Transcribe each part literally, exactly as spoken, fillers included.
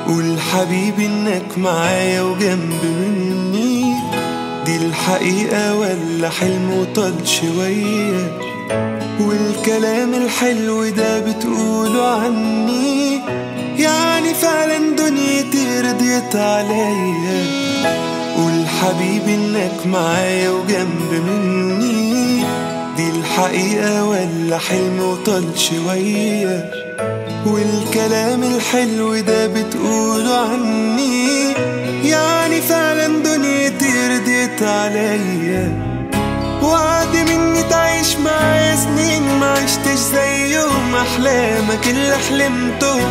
قول حبيبي انك معايا وجنب مني، دي الحقيقة ولا حلم وطال شوية؟ والكلام الحلو ده بتقوله عني، يعني فعلا دنيتي رضيت عليا. قول حبيبي انك معايا وجنب مني، دي الحقيقة ولا حلم وطال شوية؟ والكلام الحلو ده بتقوله عني، يعني فعلا دنيتي رضيت عليا. وعد مني تعيش معايا سنين ما عشتش زيهم، احلامك اللي حلمتهم.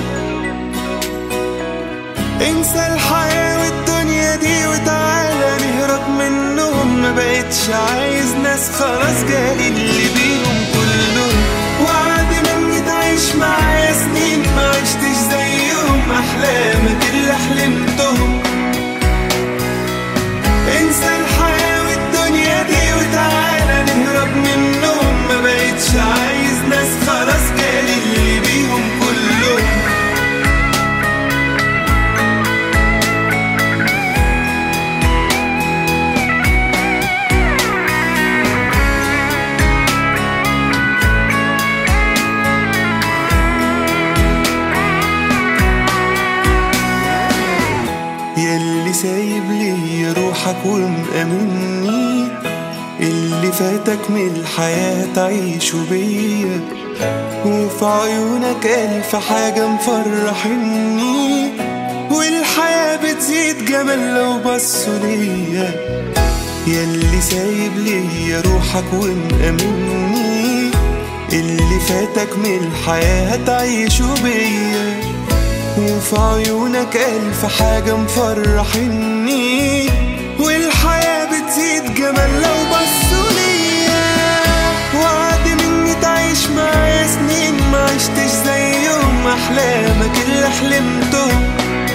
انسى الحياة والدنيا دي وتعالى نهرب منهم، ما بقتش عايز ناس خلاص جالي اللي بيهم كلهم. وعد مني تعيش معايا سنين ما عشتش زيهم، احلامك اللي حلمتهم. انسى الحياة والدنيا دي وتعالى نهرب منهم، ما بقتش عايز ناس خلاص جالي اللي بيهم كلهم. ياللي سايب لي روحك ومأمني، اللي فاتك من الحياة تعيشه بيا. وفي عيونك ألف حاجة مفرحني، والحياة بتزيد جمال لو بصوا ليا. ياللي سايب لي روحك ومأمني، اللي فاتك من الحياة تعيشه بيا. وفي عيونك ألف حاجة مفرحني، والحياة بتزيد جمال لو بصوا ليا. وعد مني تعيش معايا سنين ما عشتش زيهم، أحلامك اللي حلمتهم.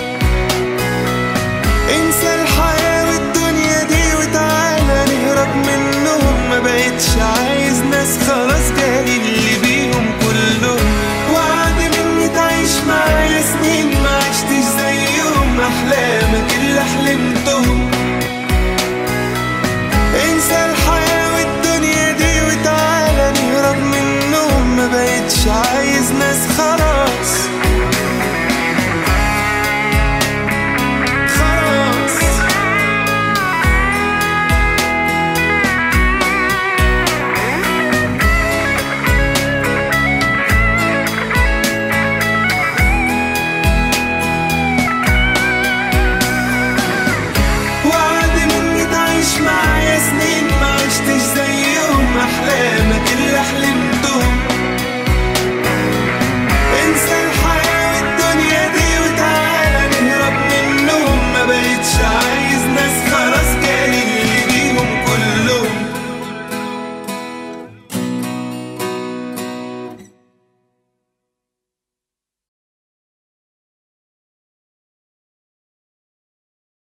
انسى الحياة والدنيا دي وتعالى نهرب منهم، ما بقتش عايز ناس خلاص جالي اللي بيهم كلهم. وعد مني تعيش معايا سنين ما عشتش زيهم، أحلامك اللي حلمتهم.